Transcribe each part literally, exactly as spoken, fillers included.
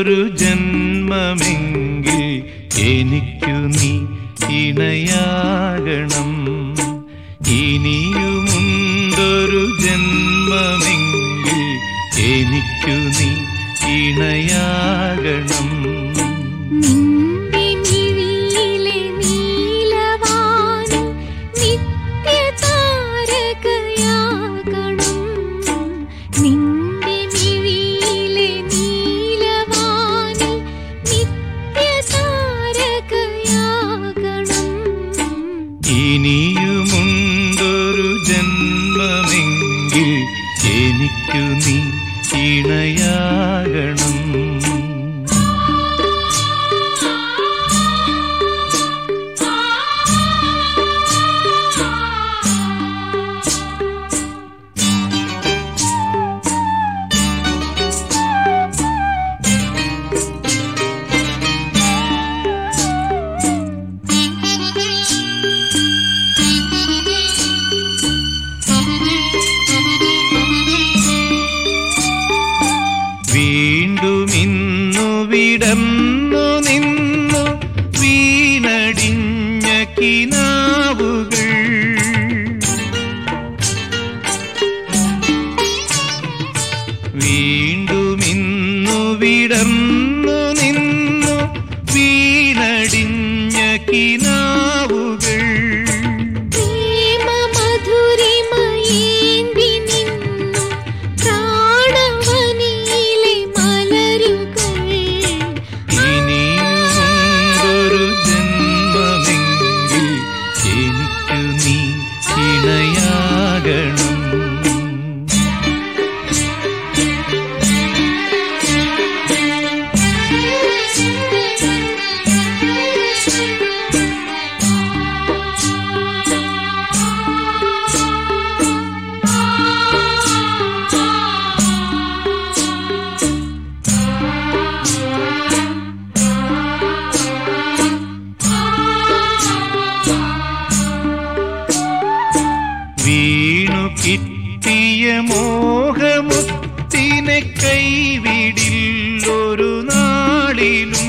ഇനിയുമുണ്ടൊരു ജന്മമെങ്കിൽ എനിക്കു നീ ഇണയാകണം. ഇനിയുമുണ്ടൊരു ജന്മമെങ്കിൽ എനിക്കു നീ ഇണയാകണം. ഇനിയുമുണ്ടൊരു ജന്മമെങ്കിൽ എനിക്കു നീ ഇണയാകണം. വീണ്ടും ഇന്നു വിടന്നു നിന്നു വീണടിഞ്ഞ കിനാവുകൾ, വീണ്ടും ഇന്നു വിടന്നു നിന്നു വീണടിഞ്ഞ കിനാവുകൾ, ഇണയാകണം. വീണു കിട്ടിയ മോഹമുത്തിനെ കൈവിടില്ലൊരു നാളിലും,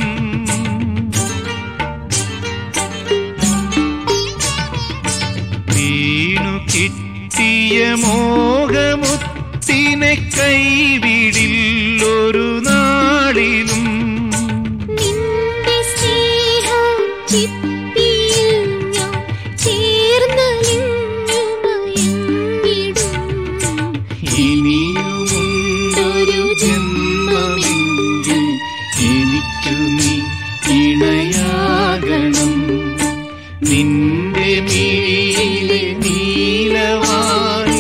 വീണു കിട്ടിയ മോഹമുത്തിനെ കൈവിടില്ലൊരു നാളിലും, ഇനിയുമുണ്ടൊരു ജന്മമെങ്കിൽ എനിക്കു നീ ഇണയാകണം. നിന്റെ മിഴിയിലെ നീലവാനിൽ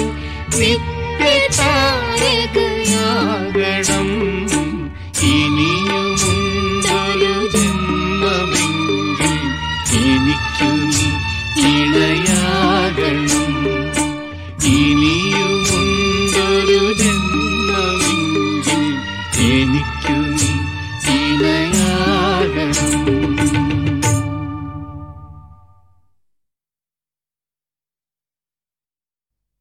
നിത്യതാരകയാകണം. ഇനിയുമുണ്ടൊരു ജന്മമെങ്കിൽ എനിക്കു നീ ഇണയാകണം.